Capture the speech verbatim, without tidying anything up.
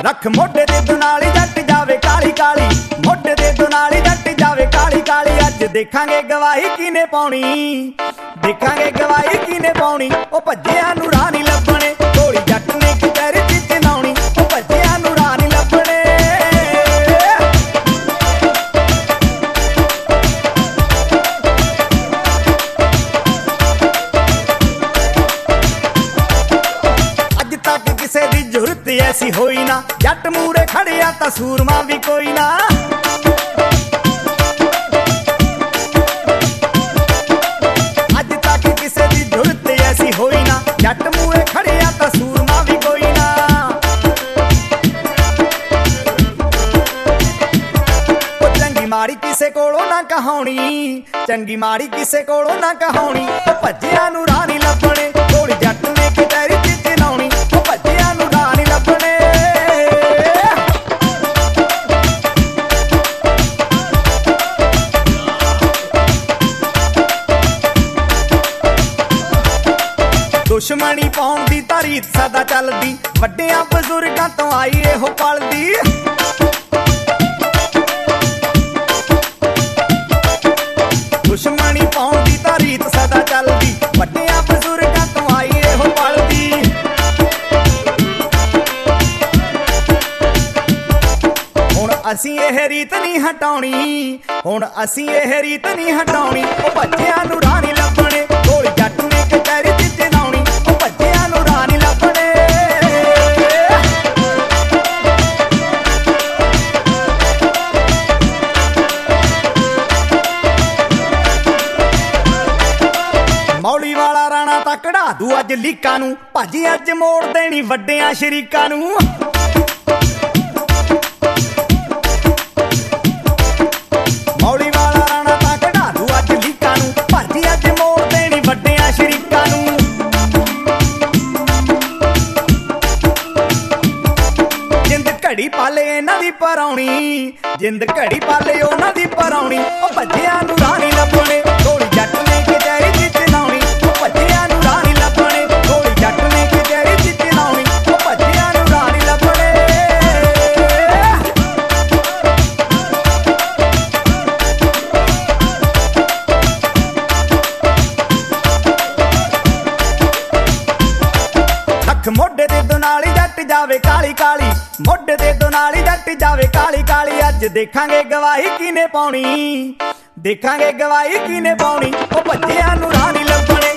रख मोढे दे दुनाली जट जावे काली काली, मोढे दे दुनाली जट जावे काली काली। अज देखांगे गवाही किने पाउणी, देखांगे गवाही किने पाउणी। ओ भज्जिया नूं राह नहीं लभणे, गोली जट ने कचहरी च चलाउणी। ओ भज्जिया नूं राह नहीं लभणे। अज तक किसे दी जरूरत ऐसी होई ना, जट मूरे खड़िया तां सूरमा भी कोई ना। अज तक किसे दी जरूरत ऐसी होई ना, जट मूरे खड़िया तां सूरमा भी कोई ना। ओ चंगी माड़ी किसे कोलों ना कहाउणी, चंगी माड़ी किसे कोलों ना कहाउणी। ओ भज्जिया नूं राह नहीं लभणे, गोली जट ने कचहरी च चलाउणी। ओ भज्जिया नूं राह नहीं लभणे। दुश्मनी पाउण दी तां रीत सदा चलदी, वड्डियां बजुर्गां तों आई इहो पलदी। दुश्मनी पाउण दी तां रीत सदा चलदी, वड्डियां बजुर्गां तों आई इहो पलदी। हुण असीं इह रीत नहीं हटाउणी, हुण असीं इह रीत नहीं हटाउणी। ओ भज्जिया नूं राह नहीं लभणे, गोली जट ने कचहरी च चलाउणी। ओ भज्जिया नूं राह नहीं लभणे। मौली वाला राणा तां कढ़ा दू अज लीकां नूं, भाजी अज मोड़ देणी वड्डियां शरीकां नूं। मौली वाला राणा तां कढ़ा दू अज लीकां नूं, भाजी अज मोड़ देणी वड्डियां शरीकां नूं। जिंद घड़ी पाले इन्हां दी पराउणी, जिंद घड़ी पाले उन्हां दी पराउणी। ओ भज्जिया नूं राह नहीं लभणे, गोली जट ने कचहरी च चलाउणी। ओ भज्जिया नूं राह नहीं लभणे, गोली जट ने कचहरी च चलाउणी। ओ भज्जिया नूं राह नहीं लभणे। रख मोढे दे दुनाली जट जावे काली काली, मोढे दे दुनाली जट जावे काली काली। अज देखांगे गवाही किने पाउणी, देखांगे गवाही किने पाउणी। ओ भज्जिया नूं राह नहीं लभणे।